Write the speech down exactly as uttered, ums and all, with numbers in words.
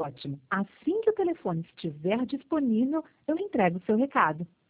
ótimo. Assim que o telefone estiver disponível, eu entrego o seu recado.